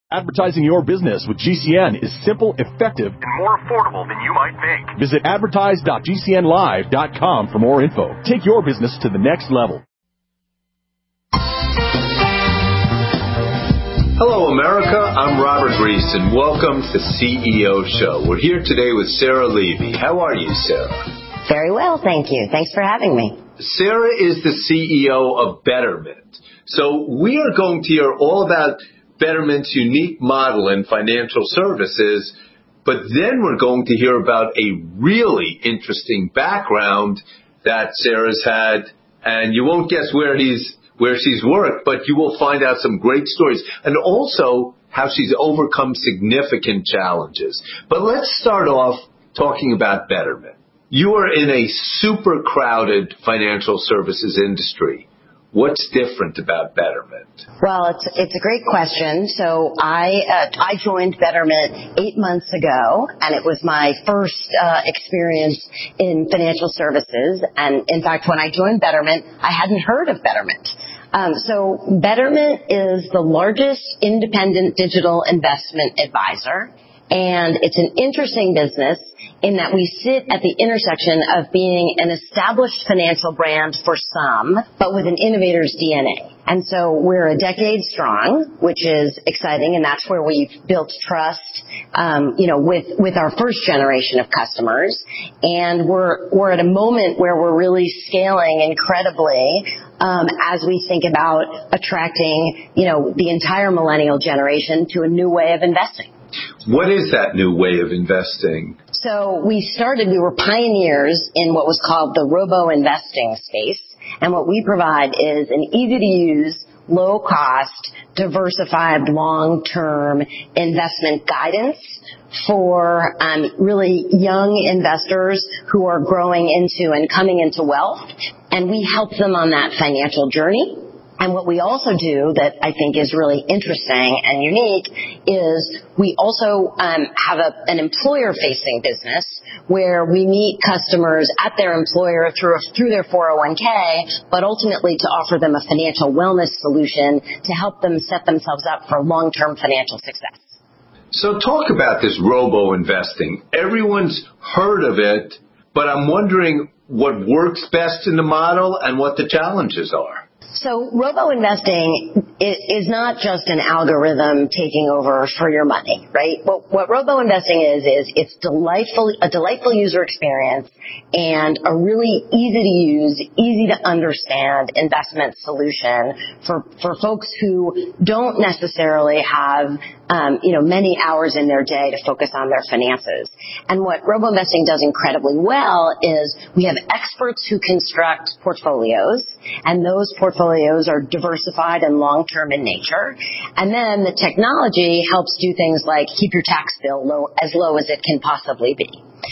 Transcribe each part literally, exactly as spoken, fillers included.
Advertising your business with G C N is simple, effective, and more affordable than you might think. Visit advertise dot g c n live dot com for more info. Take your business to the next level. Hello, America. I'm Robert Reese, and welcome to C E O Show. We're here today with Sarah Levy. How are you, Sarah? Very well, thank you. Thanks for having me. Sarah is the C E O of Betterment. So we are going to hear all about Betterment's unique model in financial services, but then we're going to hear about a really interesting background that Sarah's had, and you won't guess where he's where she's worked, but you will find out some great stories, and also how she's overcome significant challenges. But let's start off talking about Betterment. You are in a super crowded financial services industry. What's different about Betterment? Well, it's it's a great question. So I uh, I joined Betterment eight months ago, and it was my first uh, experience in financial services. And in fact, when I joined Betterment, I hadn't heard of Betterment. Um, so Betterment is the largest independent digital investment advisor, and it's an interesting business in that we sit at the intersection of being an established financial brand for some, but with an innovator's D N A. And so we're a decade strong, which is exciting, and that's where we've built trust, um, you know, with, with our first generation of customers. And we're, we're at a moment where we're really scaling incredibly, um, as we think about attracting, you know, the entire millennial generation to a new way of investing. What is that new way of investing? So we started, we were pioneers in what was called the robo-investing space. And what we provide is an easy-to-use, low-cost, diversified, long-term investment guidance for um, really young investors who are growing into and coming into wealth. And we help them on that financial journey. And what we also do that I think is really interesting and unique is we also um, have a, an employer-facing business where we meet customers at their employer through through their four oh one k, but ultimately to offer them a financial wellness solution to help them set themselves up for long-term financial success. So talk about this robo-investing. Everyone's heard of it, but I'm wondering what works best in the model and what the challenges are. So robo-investing is not just an algorithm taking over for your money, right? What, what robo-investing is, is it's delightful, a delightful user experience and a really easy to use, easy to understand investment solution for, for folks who don't necessarily have, um, you know, many hours in their day to focus on their finances. And what robo-investing does incredibly well is we have experts who construct portfolios, and those portfolios are diversified and long-term in nature. And then the technology helps do things like keep your tax bill low, as low as it can possibly be.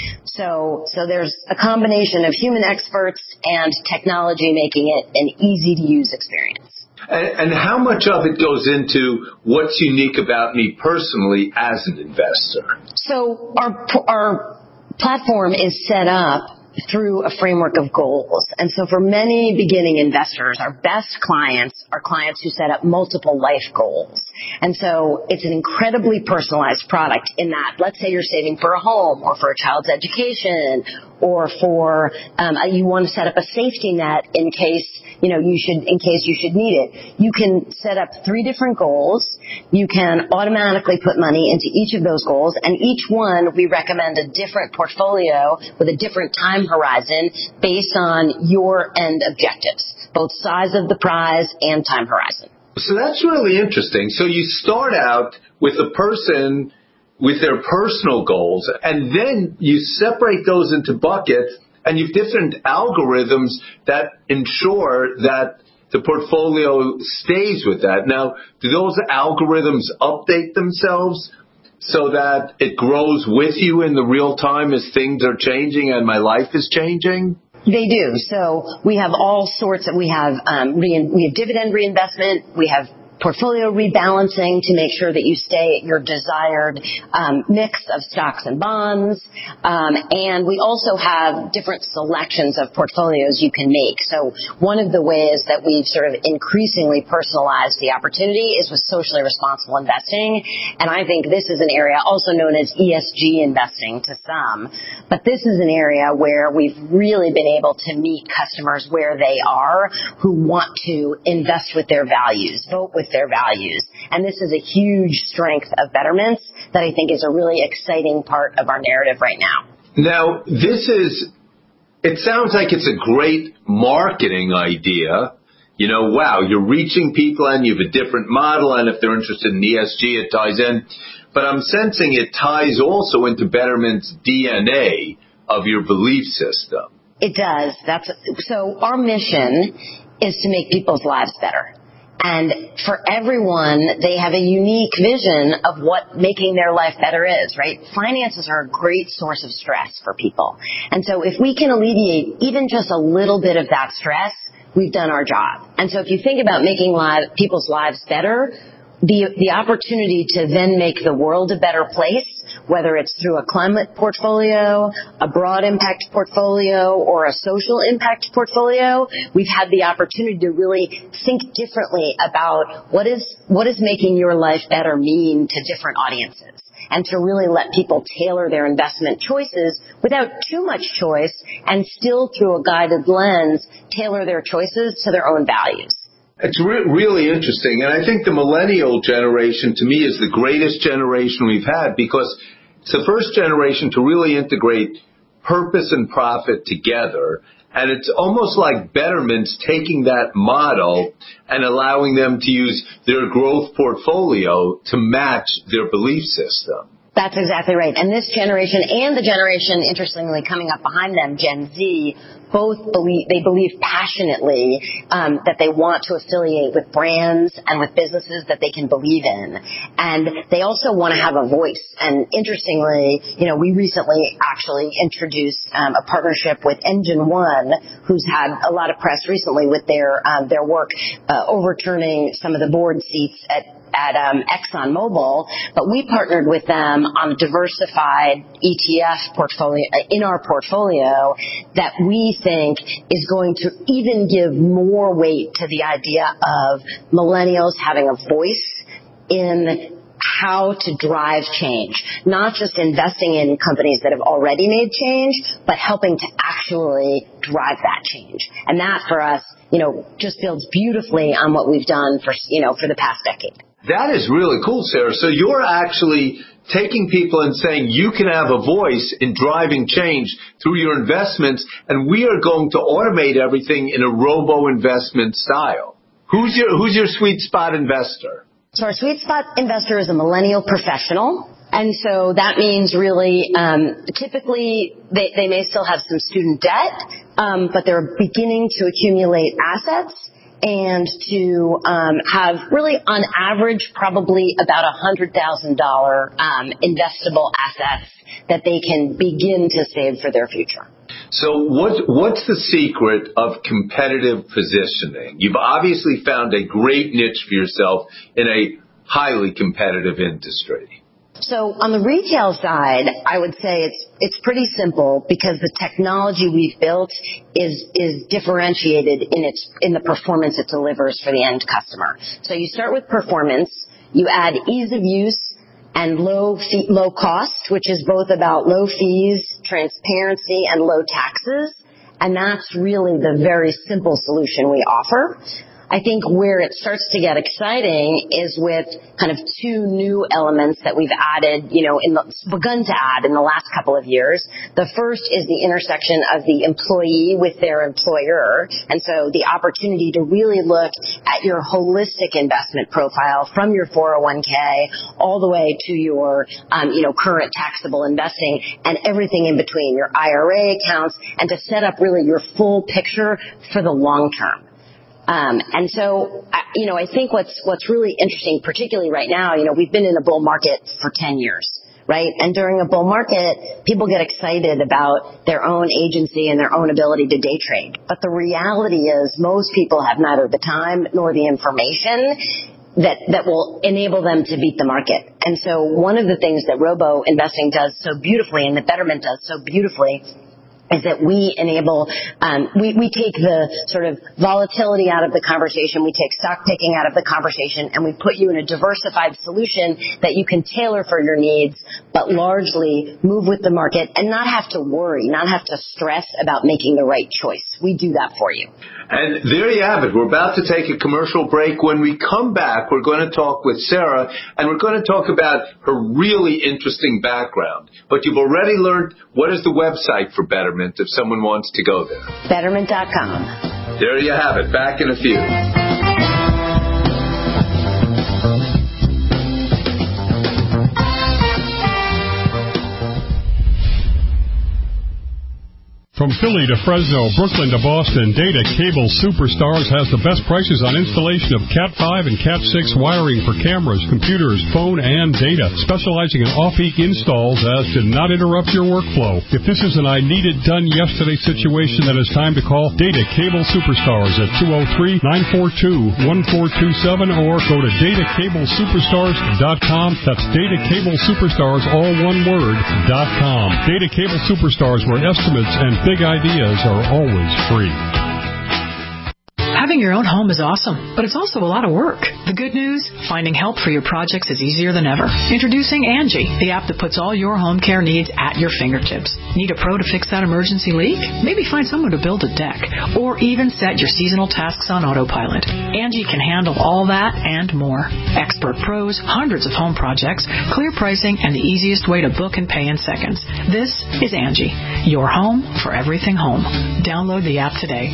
So, so there's a combination of human experts and technology making it an easy-to-use experience. And, and how much of it goes into what's unique about me personally as an investor? So our our platform is set up through a framework of goals. And so for many beginning investors, our best clients are clients who set up multiple life goals. And so it's an incredibly personalized product in that, let's say you're saving for a home or for a child's education or for, um, you want to set up a safety net in case, you know, you should, in case you should need it. You can set up three different goals. You can automatically put money into each of those goals, and each one we recommend a different portfolio with a different time horizon based on your end objectives, both size of the prize and time horizon. So that's really interesting. So you start out with a person with their personal goals, and then you separate those into buckets, and you've different algorithms that ensure that the portfolio stays with that. Now, do those algorithms update themselves so that it grows with you in the real time as things are changing and my life is changing? They do. So we have all sorts of, we have, um, re- we have dividend reinvestment, we have portfolio rebalancing to make sure that you stay at your desired um, mix of stocks and bonds. Um, and we also have different selections of portfolios you can make. So one of the ways that we've sort of increasingly personalized the opportunity is with socially responsible investing. And I think this is an area also known as E S G investing to some. But this is an area where we've really been able to meet customers where they are who want to invest with their values, vote with their values. And this is a huge strength of Betterment's that I think is a really exciting part of our narrative right now. Now, this is, it sounds like it's a great marketing idea. You know, wow, you're reaching people and you have a different model, and if they're interested in E S G, it ties in. But I'm sensing it ties also into Betterment's D N A of your belief system. It does. That's so our mission is to make people's lives better. And for everyone, they have a unique vision of what making their life better is, right? Finances are a great source of stress for people. And so if we can alleviate even just a little bit of that stress, we've done our job. And so if you think about making lives, people's lives better, the the opportunity to then make the world a better place, whether it's through a climate portfolio, a broad impact portfolio, or a social impact portfolio, we've had the opportunity to really think differently about what is what does making your life better mean to different audiences, and to really let people tailor their investment choices without too much choice, and still through a guided lens, tailor their choices to their own values. It's re- really interesting, and I think the millennial generation, to me, is the greatest generation we've had, because it's the first generation to really integrate purpose and profit together, and it's almost like Betterment's taking that model and allowing them to use their growth portfolio to match their belief system. That's exactly right. And this generation and the generation, interestingly, coming up behind them, Gen Z, both believe, they believe passionately um, that they want to affiliate with brands and with businesses that they can believe in. And they also want to have a voice. And interestingly, you know, we recently actually introduced um, a partnership with Engine One, who's had a lot of press recently with their um, their work uh, overturning some of the board seats at at um, ExxonMobil, but we partnered with them on a diversified E T F portfolio in our portfolio that we think is going to even give more weight to the idea of millennials having a voice in how to drive change, not just investing in companies that have already made change, but helping to actually drive that change. And that for us, you know, just builds beautifully on what we've done for, you know, for the past decade. That is really cool, Sarah. So you're actually taking people and saying you can have a voice in driving change through your investments, and we are going to automate everything in a robo-investment style. Who's your who's your sweet spot investor? So our sweet spot investor is a millennial professional. And so that means really, um, typically they, they may still have some student debt, um, but they're beginning to accumulate assets and to um, have really, on average, probably about one hundred thousand dollars um, investable assets that they can begin to save for their future. So what, what's the secret of competitive positioning? You've obviously found a great niche for yourself in a highly competitive industry. So on the retail side, I would say it's it's pretty simple because the technology we've built is is differentiated in its in the performance it delivers for the end customer. So you start with performance, you add ease of use and low fee, low cost, which is both about low fees, transparency, and low taxes, and that's really the very simple solution we offer. I think where it starts to get exciting is with kind of two new elements that we've added, you know, in the, begun to add in the last couple of years. The first is the intersection of the employee with their employer. And so the opportunity to really look at your holistic investment profile from your four oh one k all the way to your, um, you know, current taxable investing and everything in between, your I R A accounts, and to set up really your full picture for the long term. Um, and so, you know, I think what's, what's really interesting, particularly right now, you know, we've been in a bull market for ten years, right? And during a bull market, people get excited about their own agency and their own ability to day trade. But the reality is most people have neither the time nor the information that, that will enable them to beat the market. And so one of the things that robo investing does so beautifully and that Betterment does so beautifully is that we enable, um, we, we take the sort of volatility out of the conversation, we take stock picking out of the conversation, and we put you in a diversified solution that you can tailor for your needs, but largely move with the market and not have to worry, not have to stress about making the right choice. We do that for you. And there you have it. We're about to take a commercial break. When we come back, we're going to talk with Sarah, and we're going to talk about her really interesting background. But you've already learned what is the website for Betterment if someone wants to go there. Betterment dot com. There you have it. Back in a few. From Philly to Fresno, Brooklyn to Boston, Data Cable Superstars has the best prices on installation of Cat five and Cat six wiring for cameras, computers, phone, and data. Specializing in off-peak installs as to not interrupt your workflow. If this is an I need it done yesterday situation, then it's time to call Data Cable Superstars at two oh three, nine four two, one four two seven or go to data cable superstars dot com. That's Data Cable Superstars, all one word, dot com. Data Cable Superstars, where estimates and big ideas are always free. Having your own home is awesome, but it's also a lot of work. The good news, finding help for your projects is easier than ever. Introducing Angie, the app that puts all your home care needs at your fingertips. Need a pro to fix that emergency leak? Maybe find someone to build a deck, or even set your seasonal tasks on autopilot. Angie can handle all that and more. Expert pros, hundreds of home projects, clear pricing, and the easiest way to book and pay in seconds. This is Angie, your home for everything home. Download the app today.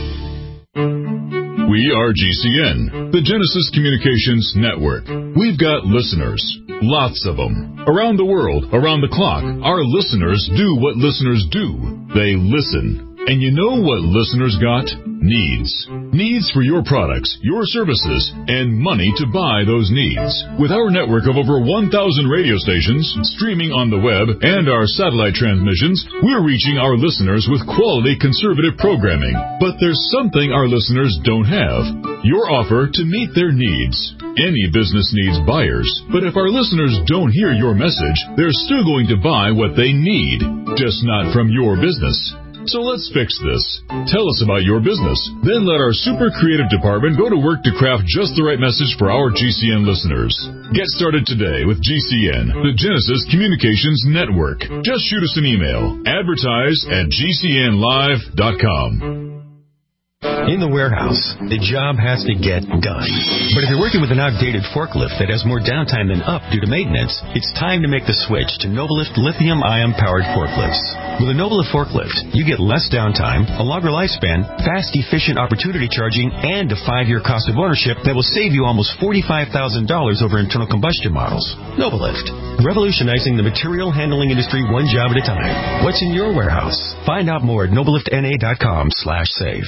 We are G C N, the Genesis Communications Network. We've got listeners, lots of them. Around the world, around the clock, our listeners do what listeners do. They listen. And you know what listeners got? Needs. Needs for your products, your services, and money to buy those needs. With our network of over one thousand radio stations, streaming on the web, and our satellite transmissions, we're reaching our listeners with quality conservative programming. But there's something our listeners don't have. Your offer to meet their needs. Any business needs buyers, but if our listeners don't hear your message, they're still going to buy what they need, just not from your business. So let's fix this. Tell us about your business. Then let our super creative department go to work to craft just the right message for our G C N listeners. Get started today with G C N, the Genesis Communications Network. Just shoot us an email. Advertise at G C N live dot com. In the warehouse, the job has to get done. But if you're working with an outdated forklift that has more downtime than up due to maintenance, it's time to make the switch to Novalift lithium-ion powered forklifts. With a Novalift forklift, you get less downtime, a longer lifespan, fast, efficient opportunity charging, and a five-year cost of ownership that will save you almost forty-five thousand dollars over internal combustion models. Novalift, revolutionizing the material handling industry one job at a time. What's in your warehouse? Find out more at novalift n a dot com slash save.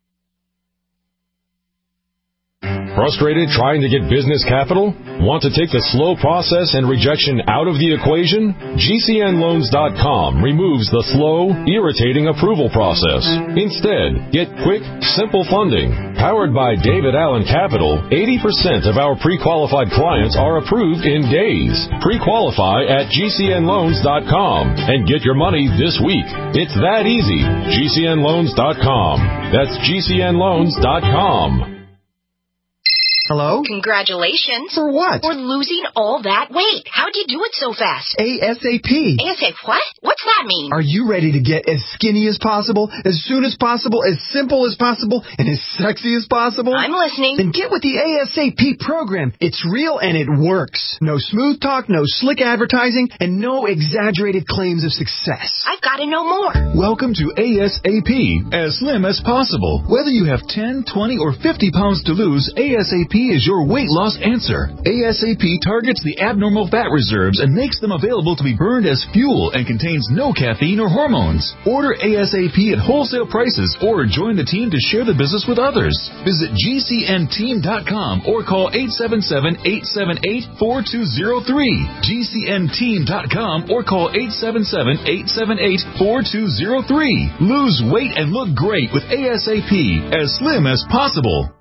Frustrated trying to get business capital? Want to take the slow process and rejection out of the equation? G C N loans dot com removes the slow, irritating approval process. Instead, get quick, simple funding. Powered by David Allen Capital, eighty percent of our pre-qualified clients are approved in days. Pre-qualify at G C N loans dot com and get your money this week. It's that easy. G C N loans dot com. That's G C N loans dot com. Hello? Congratulations. For what? For losing all that weight. How'd you do it so fast? ASAP. ASAP what? What's that mean? Are you ready to get as skinny as possible, as soon as possible, as simple as possible, and as sexy as possible? I'm listening. Then get with the ASAP program. It's real and it works. No smooth talk, no slick advertising, and no exaggerated claims of success. I've got to know more. Welcome to ASAP, as slim as possible. Whether you have ten, twenty, or fifty pounds to lose, ASAP is your weight loss answer. ASAP targets the abnormal fat reserves and makes them available to be burned as fuel and contains no caffeine or hormones. Order ASAP at wholesale prices or join the team to share the business with others. Visit G C N team dot com or call eight seven seven, eight seven eight, four two zero three. G C N team dot com or call eight seven seven, eight seven eight, four two zero three. Lose weight and look great with ASAP, as slim as possible.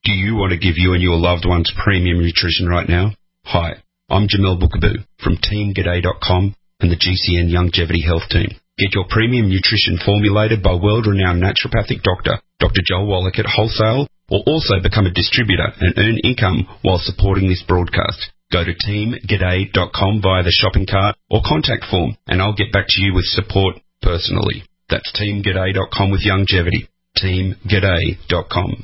Do you want to give you and your loved ones premium nutrition right now? Hi, I'm Jamel Bookaboo from team g'day dot com and the G C N Longevity Health Team. Get your premium nutrition formulated by world-renowned naturopathic doctor, Doctor Joel Wallach at wholesale, or also become a distributor and earn income while supporting this broadcast. Go to team g'day dot com via the shopping cart or contact form, and I'll get back to you with support personally. That's team g'day dot com with longevity. team g'day dot com.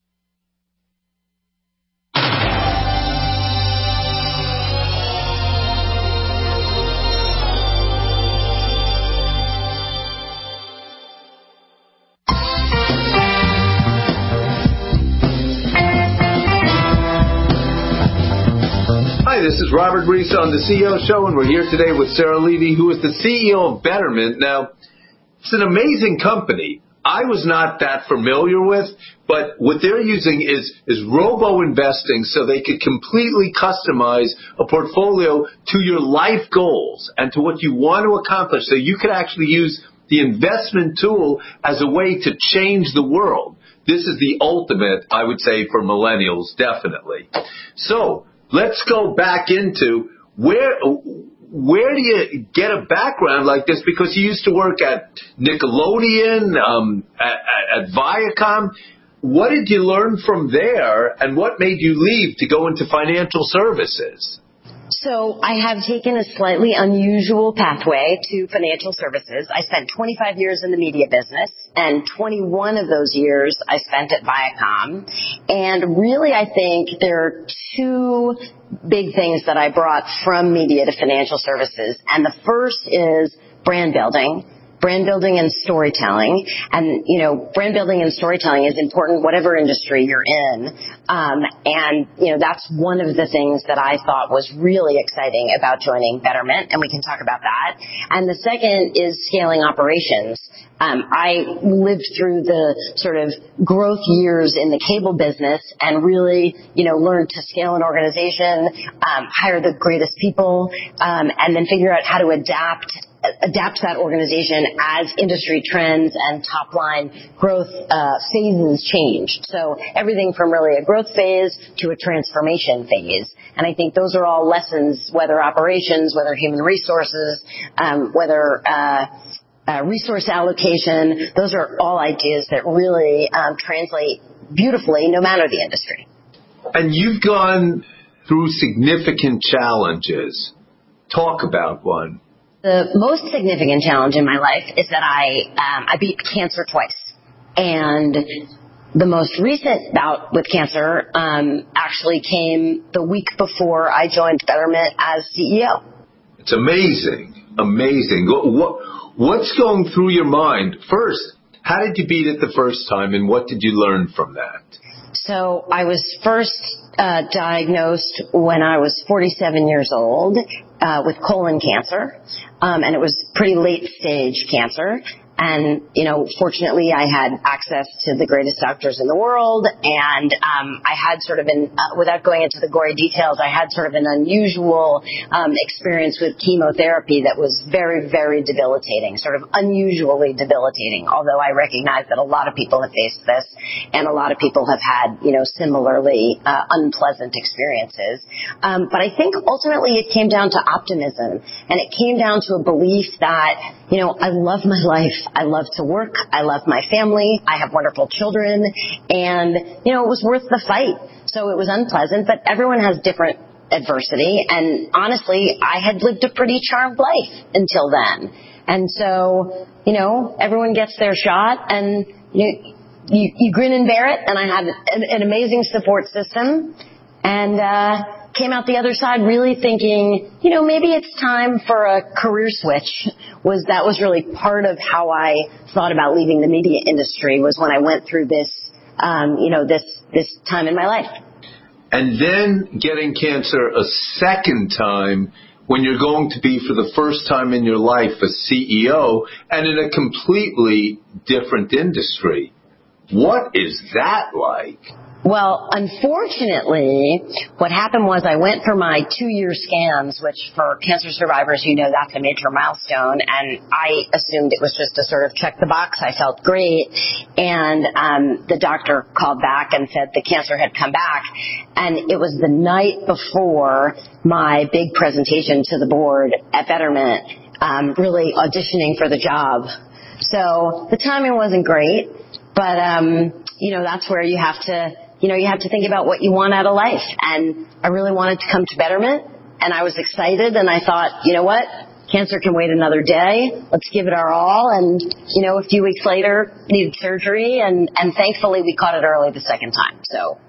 Hi, this is Robert Reese on the C E O Show, and we're here today with Sarah Levy, who is the C E O of Betterment. Now, it's an amazing company. I was not that familiar with, but what they're using is, is robo-investing so they could completely customize a portfolio to your life goals and to what you want to accomplish. So you could actually use the investment tool as a way to change the world. This is the ultimate, I would say, for millennials, definitely. So let's go back into where where do you get a background like this? Because you used to work at Nickelodeon, um, at, at Viacom. What did you learn from there, and what made you leave to go into financial services? So I have taken a slightly unusual pathway to financial services. I spent twenty-five years in the media business, and twenty-one of those years I spent at Viacom. And really, I think there are two big things that I brought from media to financial services. And the first is brand building. Brand building and storytelling. And, you know, brand building and storytelling is important whatever industry you're in. Um, and, you know, that's one of the things that I thought was really exciting about joining Betterment, and we can talk about that. And the second is scaling operations. Um, I lived through the sort of growth years in the cable business and really, you know, learned to scale an organization, um, hire the greatest people, um, and then figure out how to adapt adapt that organization as industry trends and top line growth uh, phases changed. So everything from really a growth phase to a transformation phase. And I think those are all lessons, whether operations, whether human resources, um, whether uh, uh, resource allocation. Those are all ideas that really um, translate beautifully no matter the industry. And you've gone through significant challenges. Talk about one. The most significant challenge in my life is that I um, I beat cancer twice, and the most recent bout with cancer um, actually came the week before I joined Betterment as C E O. It's amazing, amazing. What, what's going through your mind? First, how did you beat it the first time, and what did you learn from that? So I was first uh, diagnosed when I was forty-seven years old uh, with colon cancer, um, and it was pretty late stage cancer. And, you know, fortunately I had access to the greatest doctors in the world, and um, I had sort of an, uh, without going into the gory details, I had sort of an unusual um, experience with chemotherapy that was very, very debilitating, sort of unusually debilitating, although I recognize that a lot of people have faced this, and a lot of people have had, you know, similarly uh, unpleasant experiences. Um, but I think ultimately it came down to optimism, and it came down to a belief that, you know, I love my life. I love to work. I love my family. I have wonderful children. And, you know, it was worth the fight. So it was unpleasant, but everyone has different adversity. And honestly, I had lived a pretty charmed life until then. And so, you know, everyone gets their shot, and you, you, you grin and bear it. And I had an, an amazing support system, and, uh, came out the other side really thinking, you know, maybe it's time for a career switch. Was that was really part of how I thought about leaving the media industry, was when I went through this, um, you know, this this time in my life. And then getting cancer a second time when you're going to be for the first time in your life a C E O and in a completely different industry. What is that like? Well, unfortunately, what happened was I went for my two-year scans, which for cancer survivors, you know, that's a major milestone. And I assumed it was just to sort of check the box. I felt great. And um, the doctor called back and said the cancer had come back. And it was the night before my big presentation to the board at Betterment, um, really auditioning for the job. So the timing wasn't great, but, um, you know, that's where you have to... You know, you have to think about what you want out of life. And I really wanted to come to Betterment, and I was excited, and I thought, you know what? Cancer can wait another day. Let's give it our all. And, you know, a few weeks later, needed surgery, and, and thankfully we caught it early the second time. So,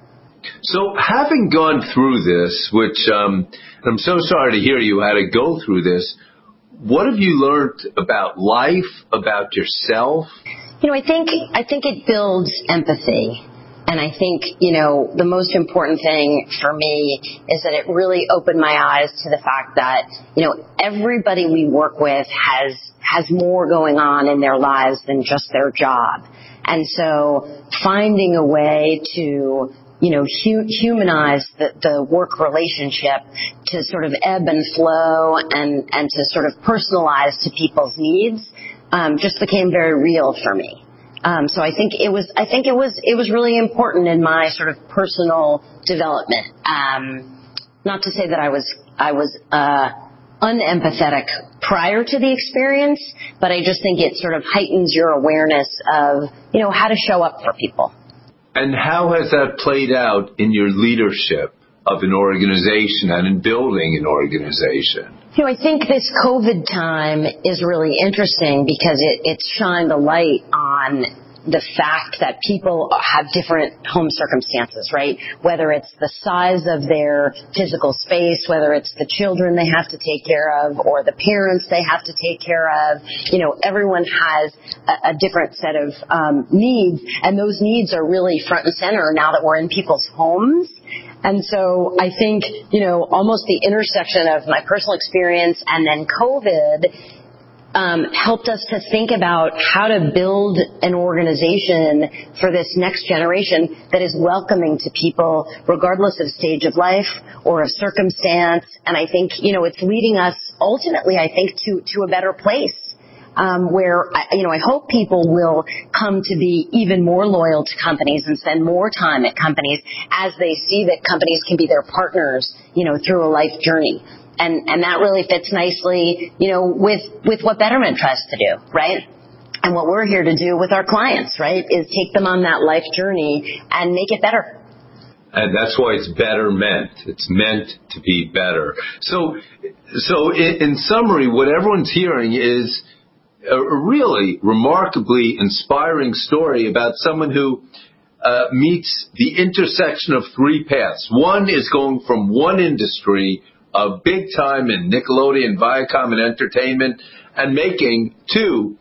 so having gone through this, which um, I'm so sorry to hear you had to go through this, what have you learned about life, about yourself? You know, I think I think it builds empathy. And I think, you know, the most important thing for me is that it really opened my eyes to the fact that, you know, everybody we work with has has more going on in their lives than just their job. And so finding a way to, you know, hu- humanize the, the work relationship to sort of ebb and flow and, and to sort of personalize to people's needs um, just became very real for me. Um, so I think it was, I think it was, it was really important in my sort of personal development. Um, not to say that I was, I was, uh, unempathetic prior to the experience, but I just think it sort of heightens your awareness of, you know, how to show up for people. And how has that played out in your leadership of an organization and in building an organization? You know, I think this COVID time is really interesting because it, it's shined a light on the fact that people have different home circumstances, right? Whether it's the size of their physical space, whether it's the children they have to take care of or the parents they have to take care of. You know, everyone has a, a different set of um, needs, and those needs are really front and center now that we're in people's homes. And so I think, you know, almost the intersection of my personal experience and then COVID um, helped us to think about how to build an organization for this next generation that is welcoming to people regardless of stage of life or of circumstance. And I think, you know, it's leading us ultimately, I think, to, to a better place. Um, where, you know, I hope people will come to be even more loyal to companies and spend more time at companies as they see that companies can be their partners, you know, through a life journey. And, and that really fits nicely, you know, with, with what Betterment tries to do, right? And what we're here to do with our clients, right, is take them on that life journey and make it better. And that's why it's Betterment. It's meant to be better. So, so in, in summary, what everyone's hearing is a really remarkably inspiring story about someone who uh, meets the intersection of three paths. One is going from one industry, uh, big time in Nickelodeon, Viacom, and entertainment, and making, two,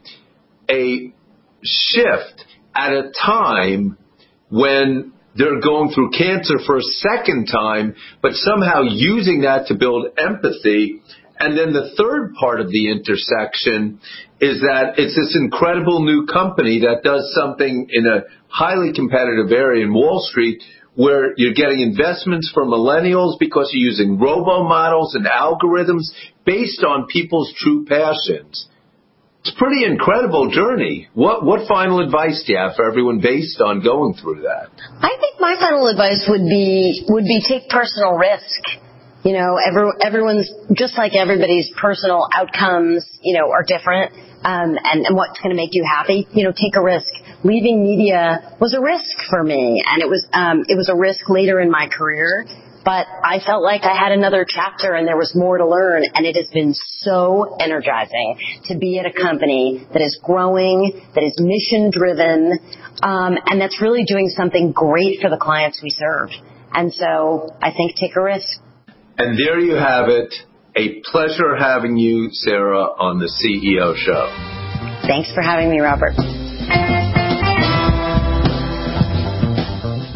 a shift at a time when they're going through cancer for a second time, but somehow using that to build empathy. And then the third part of the intersection is that it's this incredible new company that does something in a highly competitive area in Wall Street where you're getting investments from millennials because you're using robo models and algorithms based on people's true passions. It's a pretty incredible journey. What what final advice do you have for everyone based on going through that? I think my final advice would be would be take personal risk. You know, every, everyone's, just like everybody's personal outcomes, you know, are different, um, and, and what's going to make you happy, you know, take a risk. Leaving media was a risk for me, and it was, um, it was a risk later in my career, but I felt like I had another chapter and there was more to learn, and it has been so energizing to be at a company that is growing, that is mission driven, um, and that's really doing something great for the clients we serve. And so I think take a risk. And there you have it. A pleasure having you, Sarah, on the C E O Show. Thanks for having me, Robert.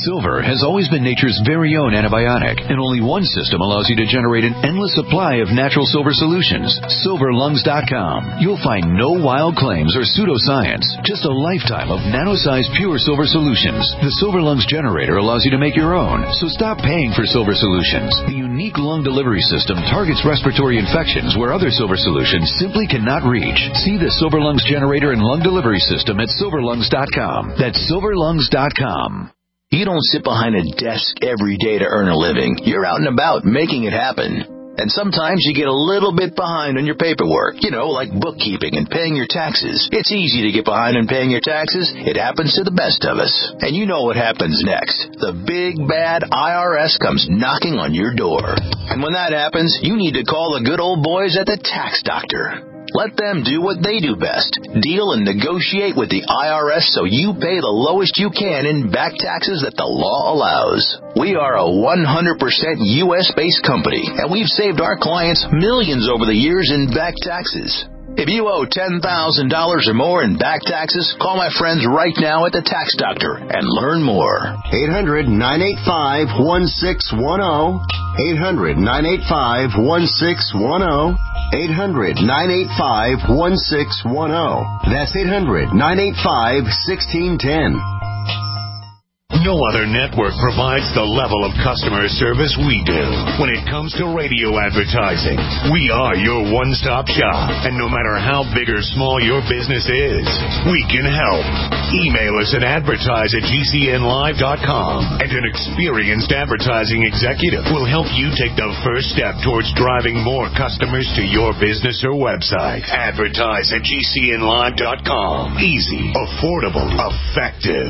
Silver has always been nature's very own antibiotic, and only one system allows you to generate an endless supply of natural silver solutions. silver lungs dot com. You'll find no wild claims or pseudoscience, just a lifetime of nano-sized pure silver solutions. The Silver Lungs generator allows you to make your own, so stop paying for silver solutions. The unique lung delivery system targets respiratory infections where other silver solutions simply cannot reach. See the Silver Lungs generator and lung delivery system at silver lungs dot com. That's silver lungs dot com. You don't sit behind a desk every day to earn a living. You're out and about making it happen. And sometimes you get a little bit behind on your paperwork, you know, like bookkeeping and paying your taxes. It's easy to get behind on paying your taxes. It happens to the best of us. And you know what happens next. The big, bad I R S comes knocking on your door. And when that happens, you need to call the good old boys at the Tax Doctor. Let them do what they do best. Deal and negotiate with the I R S so you pay the lowest you can in back taxes that the law allows. We are a one hundred percent U S-based company, and we've saved our clients millions over the years in back taxes. If you owe ten thousand dollars or more in back taxes, call my friends right now at the Tax Doctor and learn more. eight hundred, nine eight five, one six one zero. eight hundred, nine eight five, one six one zero. eight hundred, nine eight five, one six one zero. That's eight hundred, nine eight five, one six one zero. No other network provides the level of customer service we do. When it comes to radio advertising, we are your one-stop shop. And no matter how big or small your business is, we can help. Email us at advertise at G C N live dot com, and an experienced advertising executive will help you take the first step towards driving more customers to your business or website. Advertise at G C N live dot com. Easy, affordable, effective.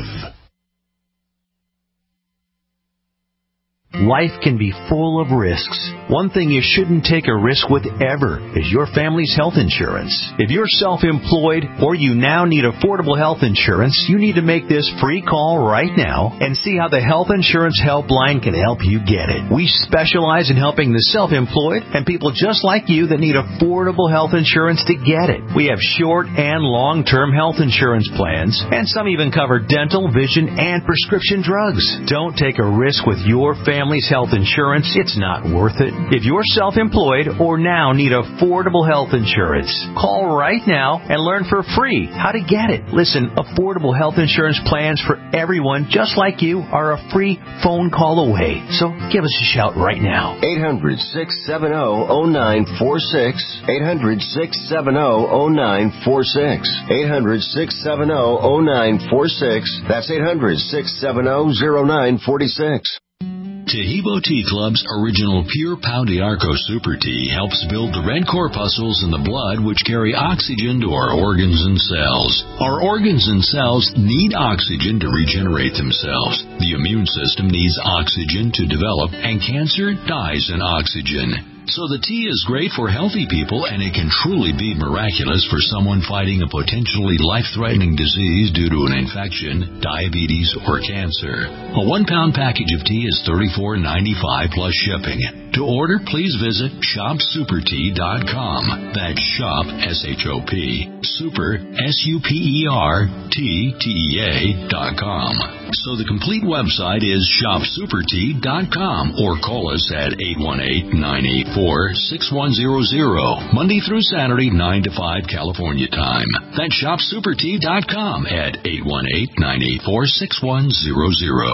Life can be full of risks. One thing you shouldn't take a risk with ever is your family's health insurance. If you're self-employed or you now need affordable health insurance, you need to make this free call right now and see how the Health Insurance Helpline can help you get it. We specialize in helping the self-employed and people just like you that need affordable health insurance to get it. We have short and long-term health insurance plans, and some even cover dental, vision, and prescription drugs. Don't take a risk with your family. Family's health insurance, it's not worth it. If you're self-employed or now need affordable health insurance, call right now and learn for free how to get it. Listen, affordable health insurance plans for everyone just like you are a free phone call away. So give us a shout right now. eight hundred, six seven zero, zero nine four six. eight hundred, six seven zero, zero nine four six. eight hundred, six seven zero, zero nine four six. That's eight hundred, six seven zero, zero nine four six. Tahibo Tea Club's original Pure Pau d'Arco Super Tea helps build the red corpuscles in the blood which carry oxygen to our organs and cells. Our organs and cells need oxygen to regenerate themselves. The immune system needs oxygen to develop, and cancer dies in oxygen. So the tea is great for healthy people, and it can truly be miraculous for someone fighting a potentially life-threatening disease due to an infection, diabetes, or cancer. A one-pound package of tea is thirty-four ninety-five plus shipping. To order, please visit shop super tea dot com. That's shop, S H O P, super, S U P E R, T, T E A dot com. So the complete website is shop super tea dot com, or call us at eight one eight, nine eight four, six one zero zero, Monday through Saturday, nine to five California time. That's shop super tea dot com at eight one eight, nine eight four, six one zero zero.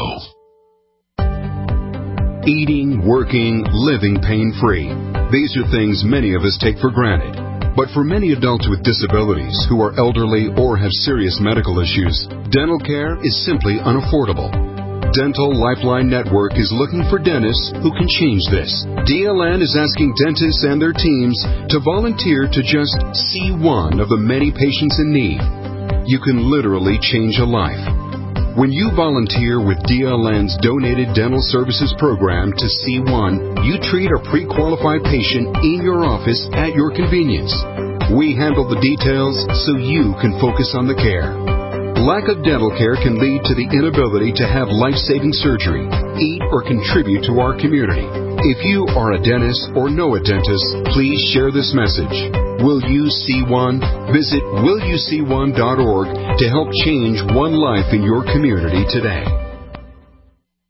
Eating, working, living pain-free. These are things many of us take for granted. But for many adults with disabilities who are elderly or have serious medical issues, dental care is simply unaffordable. Dental Lifeline Network is looking for dentists who can change this. D L N is asking dentists and their teams to volunteer to just see one of the many patients in need. You can literally change a life. When you volunteer with D L N's Donated Dental Services Program to C one, you treat a pre-qualified patient in your office at your convenience. We handle the details so you can focus on the care. Lack of dental care can lead to the inability to have life-saving surgery, eat, or contribute to our community. If you are a dentist or know a dentist, please share this message. Will you see one? Visit will you see one dot org to help change one life in your community today.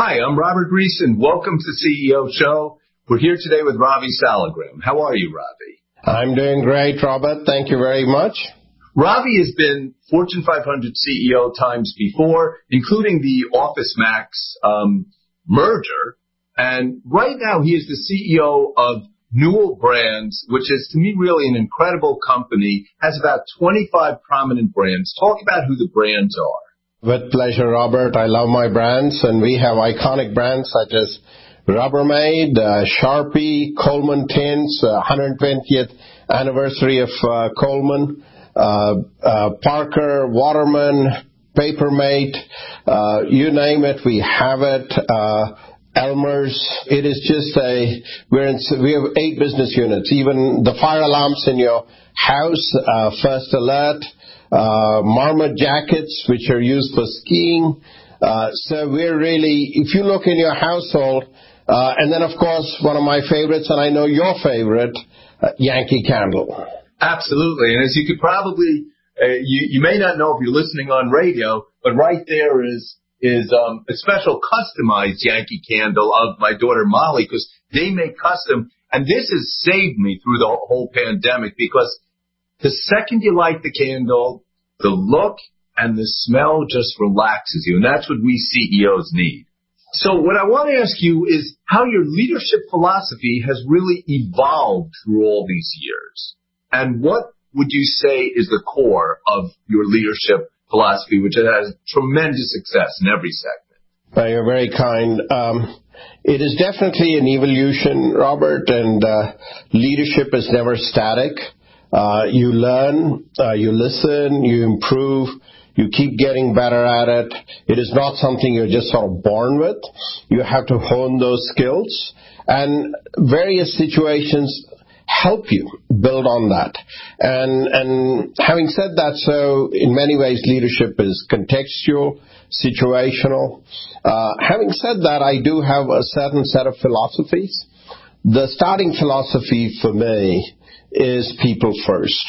Hi, I'm Robert Reese, and welcome to C E O Show. We're here today with Ravi Salagram. How are you, Ravi? I'm doing great, Robert. Thank you very much. Ravi has been Fortune five hundred C E O times before, including the OfficeMax um, merger. And right now he is the C E O of Newell Brands, which is, to me, really an incredible company, has about twenty-five prominent brands. Talk about who the brands are. With pleasure, Robert. I love my brands, and we have iconic brands such as Rubbermaid, uh, Sharpie, Coleman Tints, uh, one hundred twentieth anniversary of uh, Coleman, uh, uh, Parker, Waterman, Papermate, uh, you name it, we have it. Uh, Elmer's, it is just a, we're in, we have eight business units. Even the fire alarms in your house, uh, First Alert, uh, Marmot jackets, which are used for skiing. Uh, so we're really, if you look in your household, uh, and then of course, one of my favorites, and I know your favorite, uh, Yankee Candle. Absolutely. And as you could probably, uh, you, you may not know if you're listening on radio, but right there is, is um, a special customized Yankee Candle of my daughter Molly, because they make custom. And this has saved me through the whole pandemic, because the second you light the candle, the look and the smell just relaxes you. And that's what we C E Os need. So what I want to ask you is how your leadership philosophy has really evolved through all these years. And what would you say is the core of your leadership philosophy, which has tremendous success in every segment? Well, you're very kind. Um, it is definitely an evolution, Robert, and uh, leadership is never static. Uh, you learn, uh, you listen, you improve, you keep getting better at it. It is not something you're just sort of born with. You have to hone those skills, and various situations help you build on that. And and having said that, so in many ways leadership is contextual, situational. Uh, having said that, I do have a certain set of philosophies. The starting philosophy for me is people first.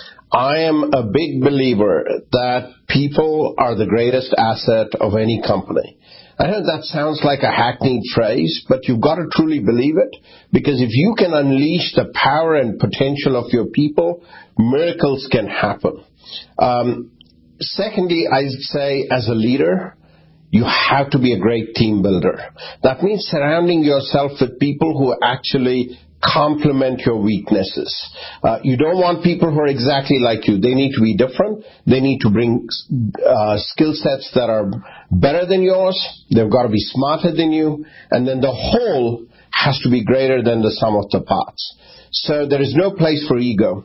I am a big believer that people are the greatest asset of any company. I know that sounds like a hackneyed phrase, but you've got to truly believe it, because if you can unleash the power and potential of your people, miracles can happen. Um, secondly, I'd say as a leader, you have to be a great team builder. That means surrounding yourself with people who actually complement your weaknesses. Uh, you don't want people who are exactly like you. They need to be different. They need to bring uh, skill sets that are better than yours. They've got to be smarter than you. And then the whole has to be greater than the sum of the parts. So there is no place for ego.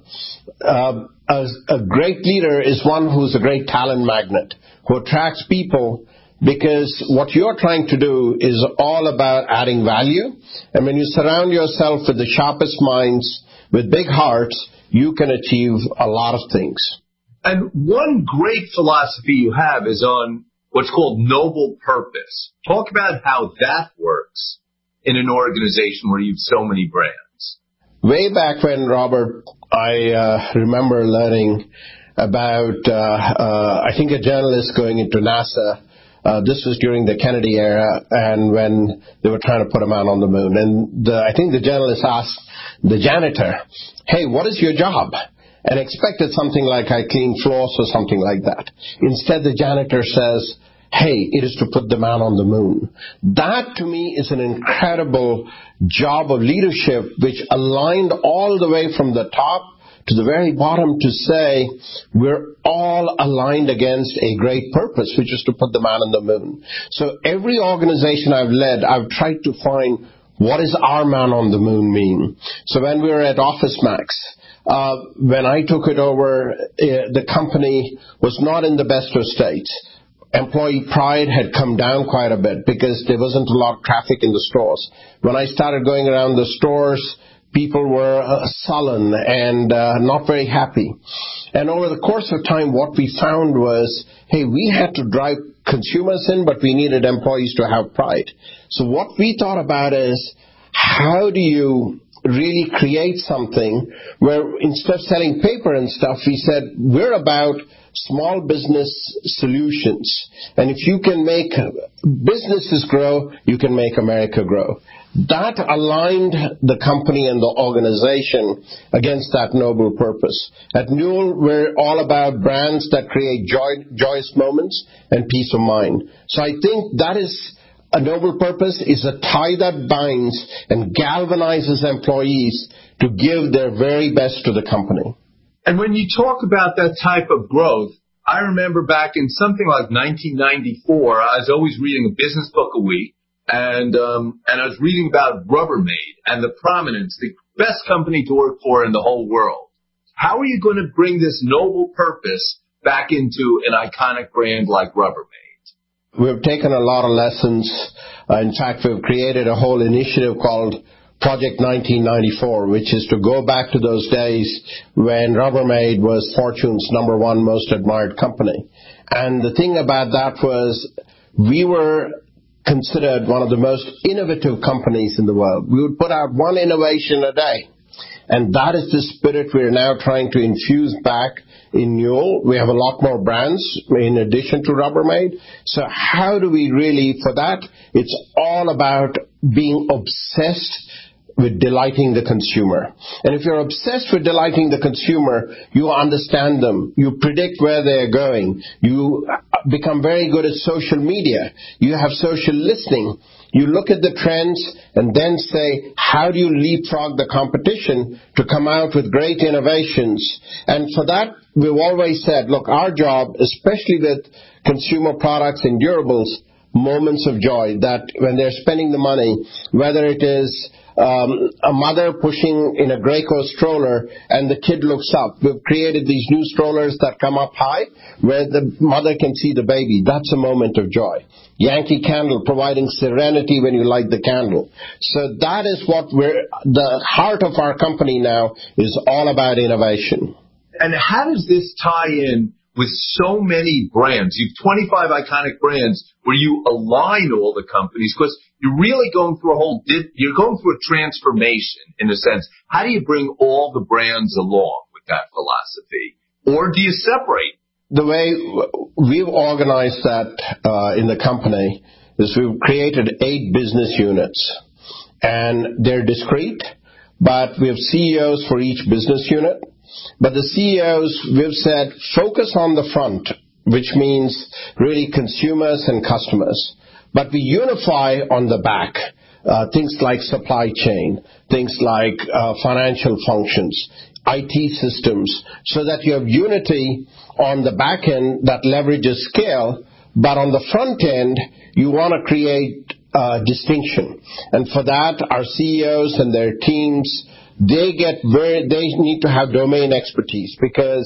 Uh, a, a great leader is one who's a great talent magnet, who attracts people, because what you're trying to do is all about adding value. And when you surround yourself with the sharpest minds, with big hearts, you can achieve a lot of things. And one great philosophy you have is on what's called noble purpose. Talk about how that works in an organization where you have so many brands. Way back when, Robert, I uh, remember learning about, uh, uh, I think a journalist going into NASA. Uh, this was during the Kennedy era, and when they were trying to put a man on the moon. And the, I think the journalist asked the janitor, hey, what is your job? And expected something like I clean floors or something like that. Instead, the janitor says, hey, it is to put the man on the moon. That, to me, is an incredible job of leadership which aligned all the way from the top to the very bottom to say we're all aligned against a great purpose, which is to put the man on the moon. So every organization I've led, I've tried to find what does our man on the moon mean. So when we were at OfficeMax, uh, when I took it over, uh, the company was not in the best of states. Employee pride had come down quite a bit because there wasn't a lot of traffic in the stores. When I started going around the stores, people were uh, sullen and uh, not very happy. And over the course of time, what we found was, hey, we had to drive consumers in, but we needed employees to have pride. So what we thought about is, how do you really create something where instead of selling paper and stuff, we said we're about small business solutions. And if you can make businesses grow, you can make America grow. That aligned the company and the organization against that noble purpose. At Newell, we're all about brands that create joy, joyous moments and peace of mind. So I think that is a noble purpose, is a tie that binds and galvanizes employees to give their very best to the company. And when you talk about that type of growth, I remember back in something like nineteen ninety-four, I was always reading a business book a week. And um, and I was reading about Rubbermaid and the prominence, the best company to work for in the whole world. How are you going to bring this noble purpose back into an iconic brand like Rubbermaid? We've taken a lot of lessons. Uh, in fact, we've created a whole initiative called Project nineteen ninety-four, which is to go back to those days when Rubbermaid was Fortune's number one most admired company. And the thing about that was we were considered one of the most innovative companies in the world. We would put out one innovation a day. And that is the spirit we're now trying to infuse back in Newell. We have a lot more brands in addition to Rubbermaid. So how do we really, for that, it's all about being obsessed with delighting the consumer. And if you're obsessed with delighting the consumer, you understand them. You predict where they're going. You become very good at social media. You have social listening. You look at the trends and then say, how do you leapfrog the competition to come out with great innovations? And for that, we've always said, look, our job, especially with consumer products and durables, moments of joy, that when they're spending the money, whether it is Um, a mother pushing in a Graco stroller and the kid looks up. We've created these new strollers that come up high where the mother can see the baby. That's a moment of joy. Yankee Candle providing serenity when you light the candle. So that is what we're, the heart of our company now is all about innovation. And how does this tie in with so many brands? You've twenty-five iconic brands where you align all the companies, because you're really going through a whole, you're going through a transformation in a sense. How do you bring all the brands along with that philosophy? Or do you separate? The way we've organized that uh, in the company is we've created eight business units. And they're discrete, but we have C E Os for each business unit. But the C E Os, we've said, focus on the front, which means really consumers and customers. But we unify on the back, uh, things like supply chain, things like uh, financial functions, I T systems, so that you have unity on the back end that leverages scale, but on the front end, you want to create uh, distinction. And for that, our C E Os and their teams, they get very, they need to have domain expertise, because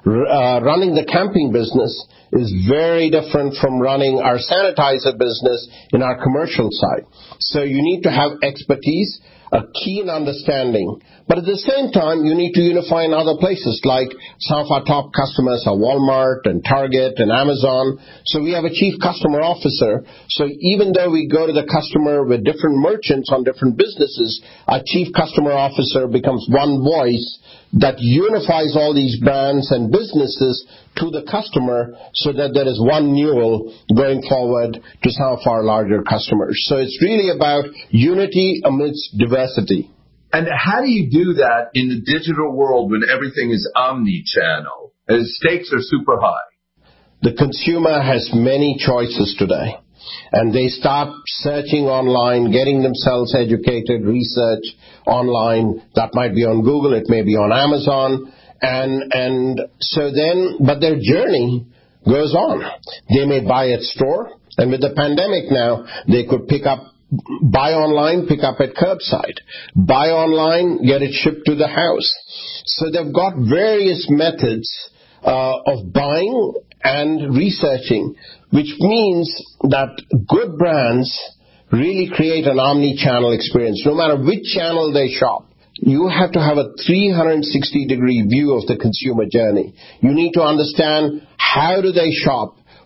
uh, running the camping business is very different from running our sanitizer business in our commercial side. So you need to have expertise, a keen understanding. But at the same time, you need to unify in other places, like some of our top customers are Walmart and Target and Amazon. So we have a chief customer officer. So even though we go to the customer with different merchants on different businesses, our chief customer officer becomes one voice that unifies all these brands and businesses to the customer, so that there is one Newell going forward to some of our larger customers. So it's really about unity amidst diversity. And how do you do that in the digital world when everything is omni-channel? The stakes are super high. The consumer has many choices today. And they start searching online, getting themselves educated, research online. That might be on Google, it may be on Amazon. And and so then, but their journey goes on. They may buy at store, and with the pandemic now, they could pick up, buy online, pick up at curbside. Buy online, get it shipped to the house. So they've got various methods uh, of buying and researching, which means that good brands really create an omni-channel experience. No matter which channel they shop, you have to have a three hundred sixty degree view of the consumer journey. You need to understand how do they shop,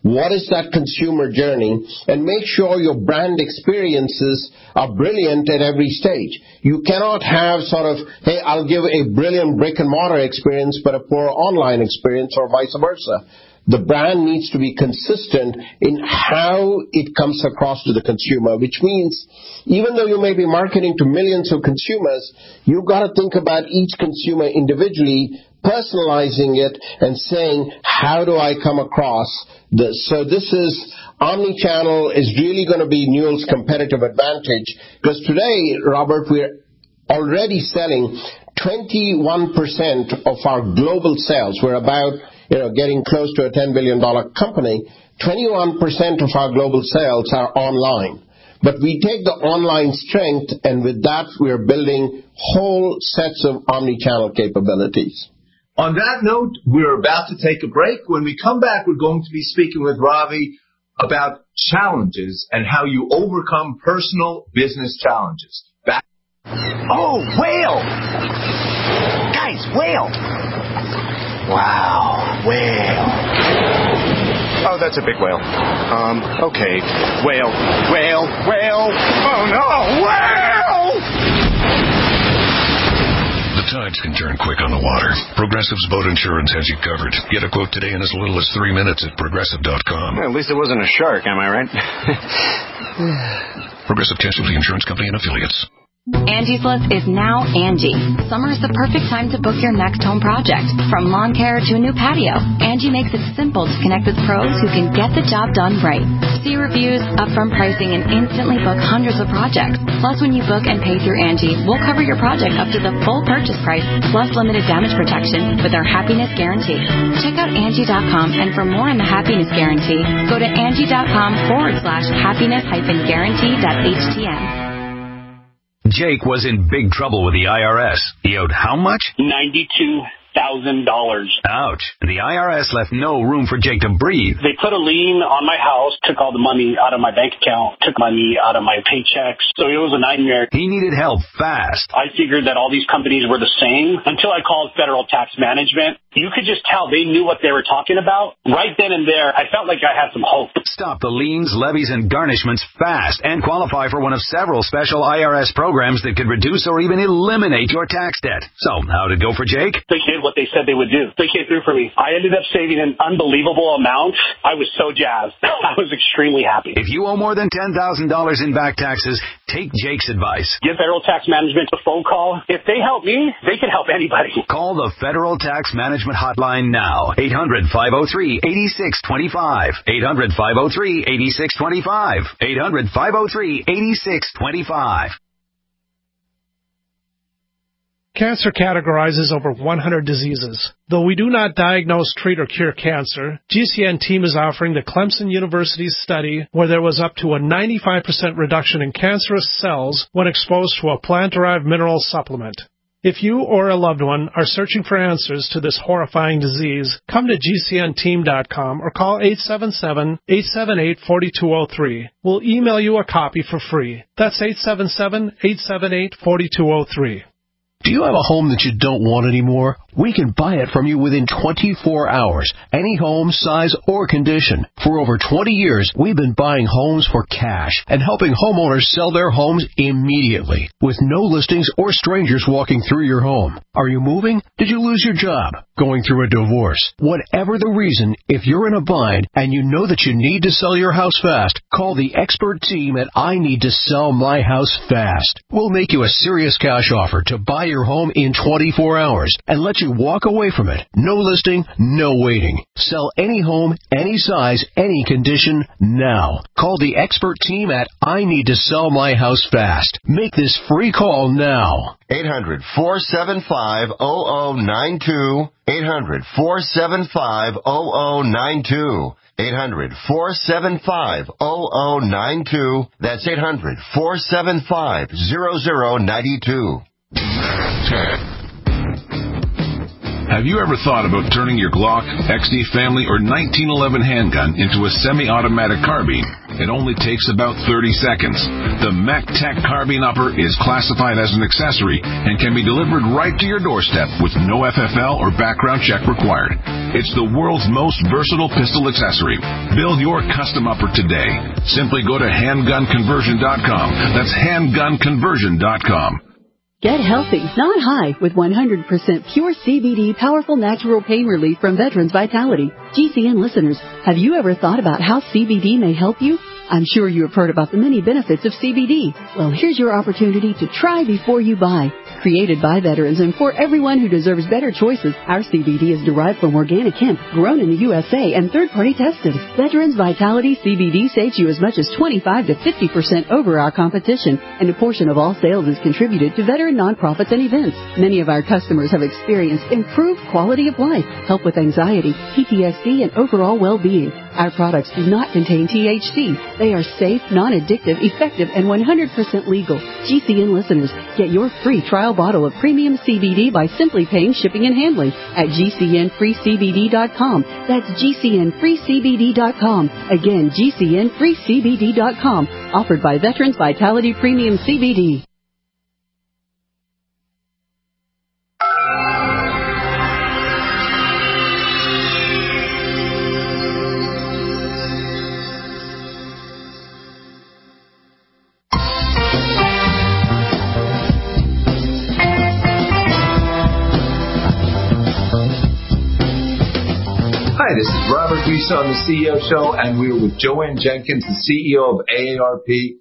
what is that consumer journey, and make sure your brand experiences are brilliant at every stage. You cannot have sort of, hey, I'll give a brilliant brick-and-mortar experience but a poor online experience, or vice versa. The brand needs to be consistent in how it comes across to the consumer, which means even though you may be marketing to millions of consumers, you've got to think about each consumer individually, personalizing it and saying, how do I come across this? So this is, omni-channel is really going to be Newell's competitive advantage, because today, Robert, we're already selling twenty-one percent of our global sales. We're about, you know, getting close to a ten billion dollars company. twenty-one percent of our global sales are online. But we take the online strength, and with that, we're building whole sets of omni-channel capabilities. On that note, we're about to take a break. When we come back, we're going to be speaking with Ravi about challenges and how you overcome personal business challenges. Back. Oh, whale! Guys, whale! Wow, whale. Oh, that's a big whale. Um, okay. Whale, whale, whale. Oh, no, whale! The tides can turn quick on the water. Progressive's boat insurance has you covered. Get a quote today in as little as three minutes at progressive dot com. Well, at least it wasn't a shark, am I right? Progressive Casualty Insurance Company and Affiliates. Angie's List is now Angie. Summer is the perfect time to book your next home project. From lawn care to a new patio, Angie makes it simple to connect with pros who can get the job done right. See reviews, upfront pricing, and instantly book hundreds of projects. Plus, when you book and pay through Angie, we'll cover your project up to the full purchase price, plus limited damage protection with our Happiness Guarantee. Check out Angie dot com, and for more on the Happiness Guarantee, go to Angie dot com forward slash happiness hyphen guarantee dot H T M. Jake was in big trouble with the I R S. He owed how much? ninety-two thousand dollars. Ouch. The I R S left no room for Jake to breathe. They put a lien on my house, took all the money out of my bank account, took money out of my paychecks. So it was a nightmare. He needed help fast. I figured that all these companies were the same until I called Federal Tax Management. You could just tell they knew what they were talking about. Right then and there, I felt like I had some hope. Stop the liens, levies, and garnishments fast and qualify for one of several special I R S programs that could reduce or even eliminate your tax debt. So, how'd it go for Jake? They did what they said they would do. They came through for me. I ended up saving an unbelievable amount. I was so jazzed. I was extremely happy. If you owe more than ten thousand dollars in back taxes, take Jake's advice. Give Federal Tax Management a phone call. If they help me, they can help anybody. Call the Federal Tax Management hotline now. eight hundred, five oh three, eight six two five. eight hundred, five oh three, eight six two five. eight hundred, five oh three, eight six two five. Cancer categorizes over one hundred diseases. Though we do not diagnose, treat, or cure cancer, G C N team is offering the Clemson University study where there was up to a ninety-five percent reduction in cancerous cells when exposed to a plant-derived mineral supplement. If you or a loved one are searching for answers to this horrifying disease, come to G C N team dot com or call eight seven seven, eight seven eight, four two zero three. We'll email you a copy for free. That's eight seven seven, eight seven eight, four two zero three. Do you have a home that you don't want anymore? We can buy it from you within twenty-four hours. Any home, size, or condition. For over twenty years, we've been buying homes for cash and helping homeowners sell their homes immediately with no listings or strangers walking through your home. Are you moving? Did you lose your job? Going through a divorce? Whatever the reason, if you're in a bind and you know that you need to sell your house fast, call the expert team at I Need to Sell My House Fast. We'll make you a serious cash offer to buy your home in twenty-four hours and let you walk away from it. No listing, no waiting. Sell any home, any size, any condition, now. Call the expert team at I Need to Sell My House Fast. Make this free call now. eight hundred, four seven five, zero zero nine two. eight hundred, four seven five, zero zero nine two. eight hundred, four seven five, zero zero nine two. That's eight hundred, four seven five, zero zero nine two. Have you ever thought about turning your Glock, X D Family, or nineteen eleven handgun into a semi-automatic carbine? It only takes about thirty seconds. The MacTech Carbine Upper is classified as an accessory and can be delivered right to your doorstep with no F F L or background check required. It's the world's most versatile pistol accessory. Build your custom upper today. Simply go to handgun conversion dot com. That's handgun conversion dot com. Get healthy, not high, with one hundred percent pure C B D powerful natural pain relief from Veterans Vitality. G C N listeners, have you ever thought about how C B D may help you? I'm sure you have heard about the many benefits of C B D. Well, here's your opportunity to try before you buy. Created by veterans and for everyone who deserves better choices, our C B D is derived from organic hemp, grown in the U S A, and third-party tested. Veterans Vitality C B D saves you as much as twenty-five to fifty percent over our competition, and a portion of all sales is contributed to veteran nonprofits and events. Many of our customers have experienced improved quality of life, help with anxiety, P T S D, and overall well-being. Our products do not contain T H C. They are safe, non-addictive, effective, and one hundred percent legal. G C N listeners, get your free trial bottle of premium C B D by simply paying shipping and handling at G C N free C B D dot com. That's G C N free C B D dot com. Again, G C N free C B D dot com. Offered by Veterans Vitality Premium C B D. Hi, this is Robert Reese on the C E O Show, and we're with Joanne Jenkins, the C E O of A A R P.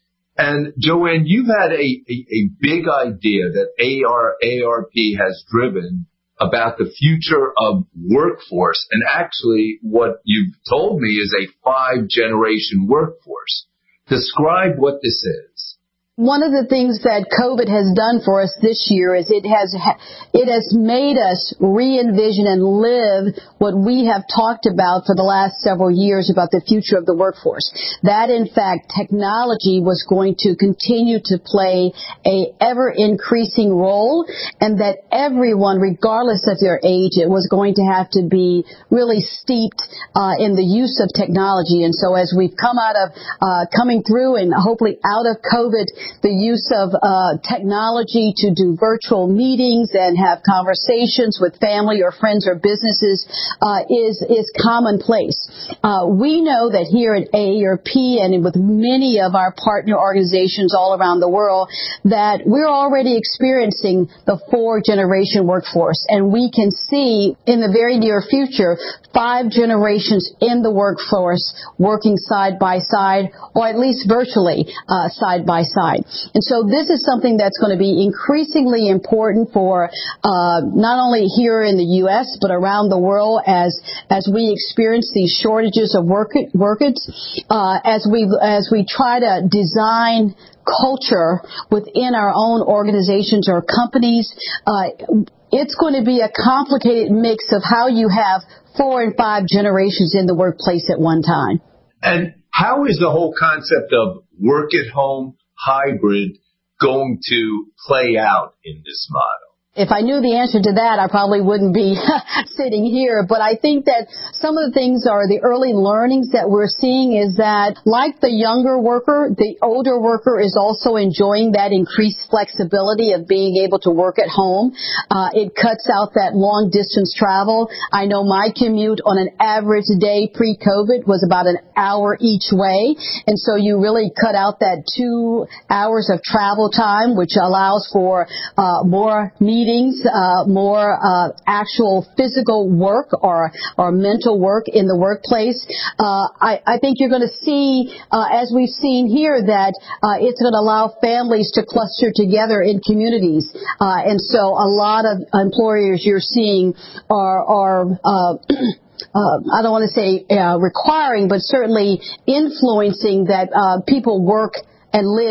And Joanne, you've had a, a, a big idea that A A R P has driven about the future of workforce. And actually, what you've told me is a five-generation workforce. Describe what this is. One of the things that COVID has done for us this year is it has it has made us re-envision and live what we have talked about for the last several years about the future of the workforce. That, in fact, technology was going to continue to play a ever-increasing role, and that everyone, regardless of their age, it was going to have to be really steeped uh, in the use of technology. And so as we've come out of, uh, coming through and hopefully out of COVID, the use of uh, technology to do virtual meetings and have conversations with family or friends or businesses uh, is is commonplace. Uh, we know that here at A A R P and with many of our partner organizations all around the world that we're already experiencing the four-generation workforce, and we can see in the very near future five generations in the workforce working side by side, or at least virtually uh, side by side. And so this is something that's going to be increasingly important for uh, not only here in the U S but around the world as as we experience these shortages of work, workers, uh, as we as we try to design culture within our own organizations or companies. Uh, it's going to be a complicated mix of how you have four and five generations in the workplace at one time. And how is the whole concept of work at home, hybrid, going to play out in this model? If I knew the answer to that, I probably wouldn't be sitting here. But I think that some of the things are the early learnings that we're seeing is that, like the younger worker, the older worker is also enjoying that increased flexibility of being able to work at home. Uh, it cuts out that long distance travel. I know my commute on an average day pre-COVID was about an hour each way. And so you really cut out that two hours of travel time, which allows for uh, more meetings. Uh, more uh, actual physical work or or mental work in the workplace. Uh, I, I think you're going to see, uh, as we've seen here, that uh, it's going to allow families to cluster together in communities. Uh, and so a lot of employers you're seeing are are uh, Uh, I don't want to say uh, requiring, but certainly influencing that uh, people work and live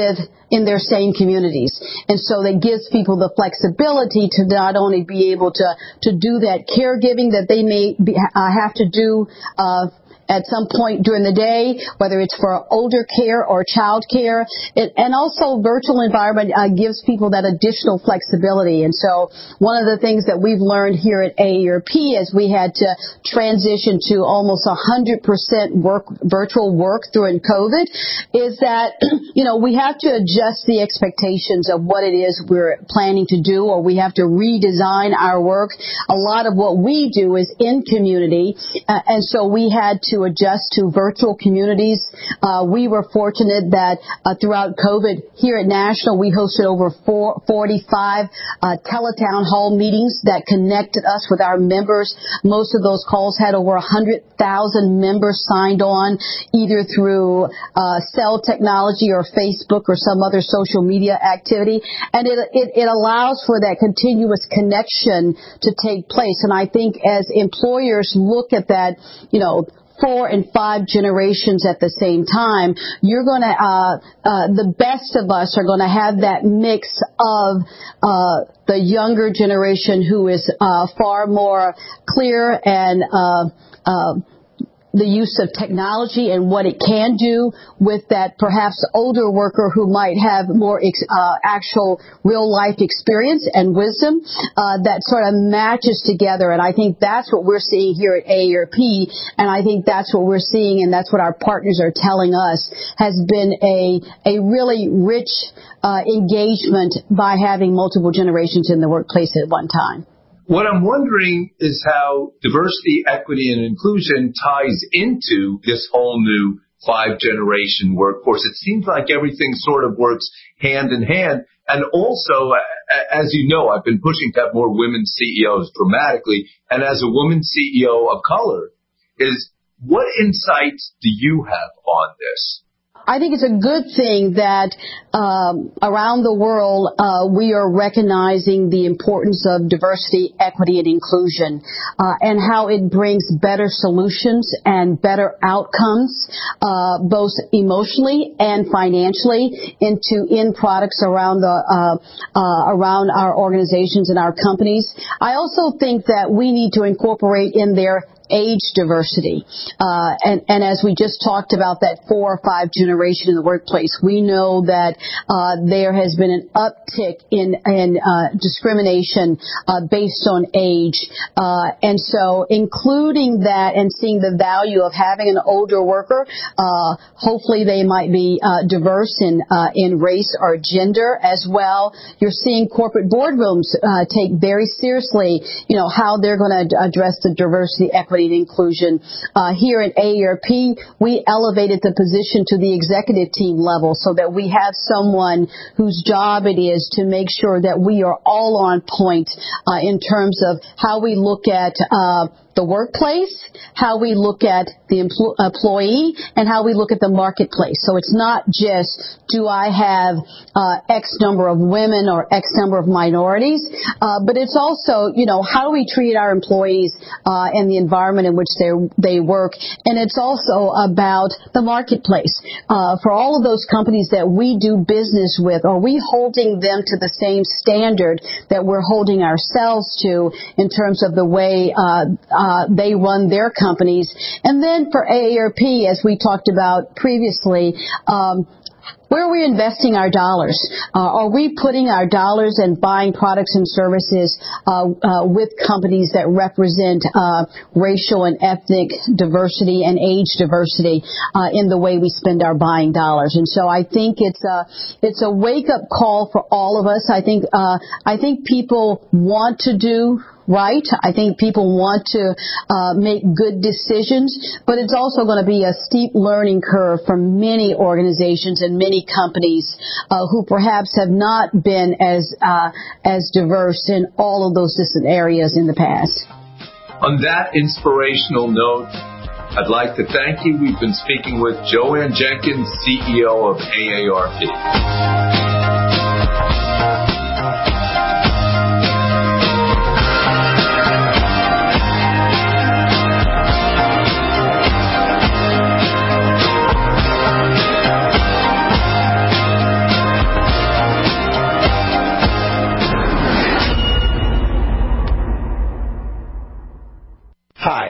in their same communities. And so that gives people the flexibility to not only be able to, to do that caregiving that they may be, uh, have to do, uh, at some point during the day, whether it's for older care or child care. It, and also virtual environment uh, gives people that additional flexibility. And so one of the things that we've learned here at A A R P as we had to transition to almost one hundred percent work, virtual work during COVID is that, you know, we have to adjust the expectations of what it is we're planning to do, or we have to redesign our work. A lot of what we do is in community, uh, and so we had to adjust to virtual communities. Uh, we were fortunate that uh, throughout COVID here at National, we hosted over four, forty-five uh, teletown hall meetings that connected us with our members. Most of those calls had over one hundred thousand members signed on, either through uh, cell technology or Facebook or some other social media activity. And it, it, it allows for that continuous connection to take place. And I think as employers look at that, you know, four and five generations at the same time, you're going to, uh, uh, the best of us are going to have that mix of, uh, the younger generation who is, uh, far more clear and, uh, uh, the use of technology and what it can do with that perhaps older worker who might have more ex- uh, actual real life experience and wisdom uh, that sort of matches together. And I think that's what we're seeing here at A A R P, and I think that's what we're seeing, and that's what our partners are telling us has been a a really rich uh, engagement by having multiple generations in the workplace at one time. What I'm wondering is how diversity, equity, and inclusion ties into this whole new five-generation workforce. It seems like everything sort of works hand in hand. And also, as you know, I've been pushing to have more women C E Os dramatically. And as a woman C E O of color, is what insights do you have on this? I think it's a good thing that um, around the world uh, we are recognizing the importance of diversity, equity, and inclusion, uh, and how it brings better solutions and better outcomes, uh, both emotionally and financially, into end products around the uh, uh, around our organizations and our companies. I also think that we need to incorporate in there age diversity. Uh, and, and as we just talked about that four or five generation in the workplace, we know that, uh, there has been an uptick in, in, uh, discrimination, uh, based on age. Uh, and so including that and seeing the value of having an older worker, uh, hopefully they might be, uh, diverse in, uh, in race or gender as well. You're seeing corporate boardrooms, uh, take very seriously, you know, how they're going to address the diversity, equity, and inclusion. Uh, here at A A R P, we elevated the position to the executive team level so that we have someone whose job it is to make sure that we are all on point uh, in terms of how we look at uh, the workplace, how we look at the empl- employee, and how we look at the marketplace. So it's not just, do I have uh, X number of women or X number of minorities, uh, but it's also, you know, how do we treat our employees uh, and the environment in which they they work, and it's also about the marketplace. Uh, for all of those companies that we do business with, are we holding them to the same standard that we're holding ourselves to in terms of the way uh, uh, they run their companies? And then for A A R P, as we talked about previously, um, where are we investing our dollars? Uh, are we putting our dollars and buying products and services uh, uh, with companies that represent uh, racial and ethnic diversity and age diversity uh, in the way we spend our buying dollars? And so I think it's a it's a wake up call for all of us. I think uh, I think people want to do right. I think people want to uh, make good decisions, but it's also going to be a steep learning curve for many organizations and many companies uh, who perhaps have not been as uh, as diverse in all of those different areas in the past. On that inspirational note, I'd like to thank you. We've been speaking with Joanne Jenkins, C E O of A A R P.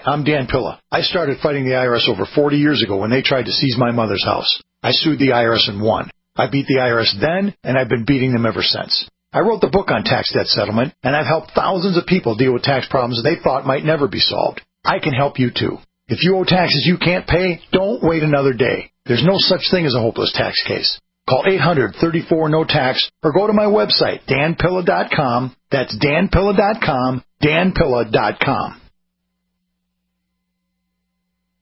I'm Dan Pilla. I started fighting the I R S over forty years ago when they tried to seize my mother's house. I sued the I R S and won. I beat the I R S then, and I've been beating them ever since. I wrote the book on tax debt settlement, and I've helped thousands of people deal with tax problems they thought might never be solved. I can help you too. If you owe taxes you can't pay, don't wait another day. There's no such thing as a hopeless tax case. Call eight hundred, thirty-four, no tax or go to my website, dan pilla dot com. That's dan pilla dot com, dan pilla dot com.